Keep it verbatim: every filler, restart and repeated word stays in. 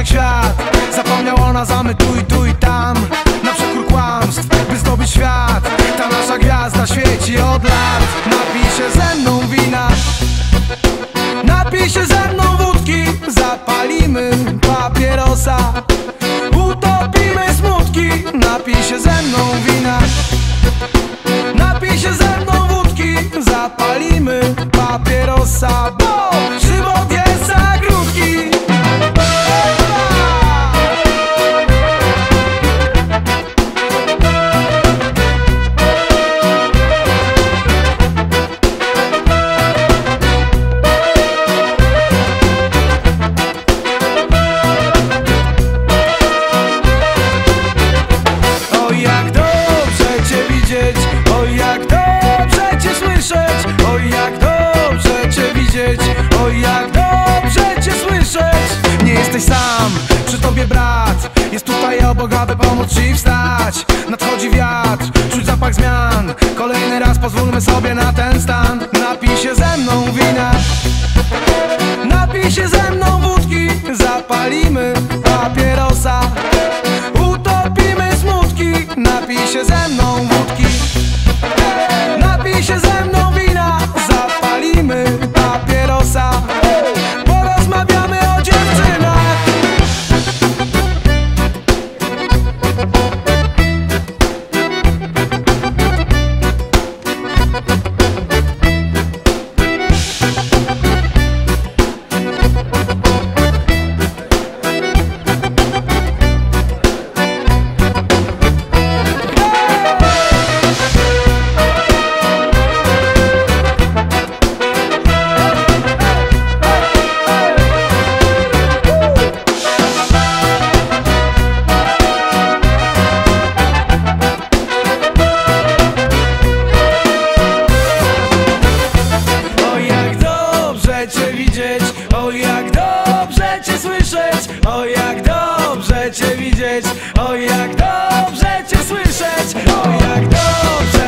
wszechświat. Zapomniał o nas, a my tu i tu i tam, na przekór kłamstw, by zdobyć świat. Ta nasza gwiazda świeci od lat. Napij się ze mną wina, napij się ze mną wódki, zapalimy papierosa, utopimy smutki. Napij się ze mną wina, napij się ze mną wódki, zapalimy papierosa, bo żywot jest za krótki. Oj, jak dobrze Cię słyszeć, oj, jak dobrze Cię widzieć, oj, jak dobrze Cię słyszeć. Nie jesteś sam, przy Tobie brat jest tutaj obok, aby pomóc Ci wstać. Nadchodzi wiatr, czuć zapach zmian. Kolejny raz pozwólmy sobie na ten stan. Napij się ze mną wina, napij się ze mną wódki, zapalimy papierosa, utopimy smutki. Napij się ze mną wódki, napij się ze mną wina, zapalimy papierosa, porozmawiamy o dziewczynach. Cię widzieć, oj, jak dobrze Cię słyszeć, oj, jak dobrze Cię widzieć, oj, jak dobrze Cię słyszeć, oj, jak dobrze